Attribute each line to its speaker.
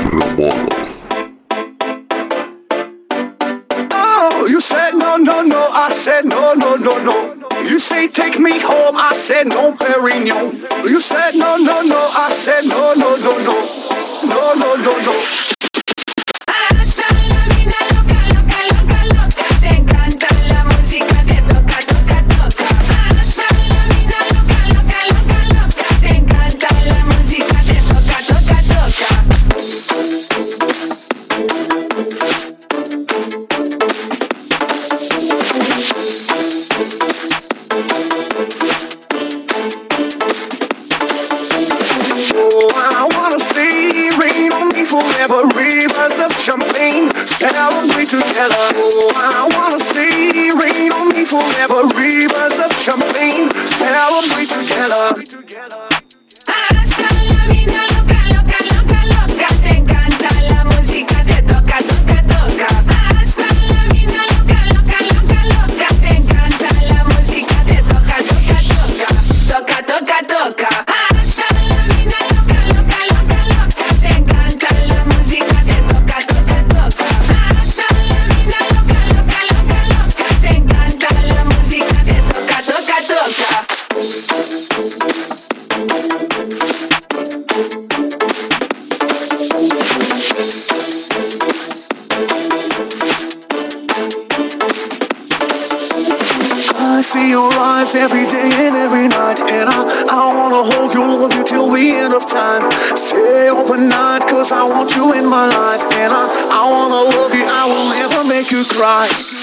Speaker 1: Oh, you said no, no, no. I said no, no, no, no. You say take me home. I said no, Perignon. You said no, no, no. I said no, no, no, no. No, no, no, no. Forever, rivers of champagne, celebrate together. Oh, I wanna see rain on me forever, rivers of champagne, celebrate together. Hasta la vida loca, loca, loca, loca. Te encanta la música, te toca, toca, toca. Hasta la vida loca, loca, loca, loca. Te encanta la música, te toca, toca, toca. Toca, toca, toca. I see your eyes every day and every night, and I wanna hold you, love you till the end of time. Stay open night, cause I want you in my life, and I wanna love you, I will never make you cry.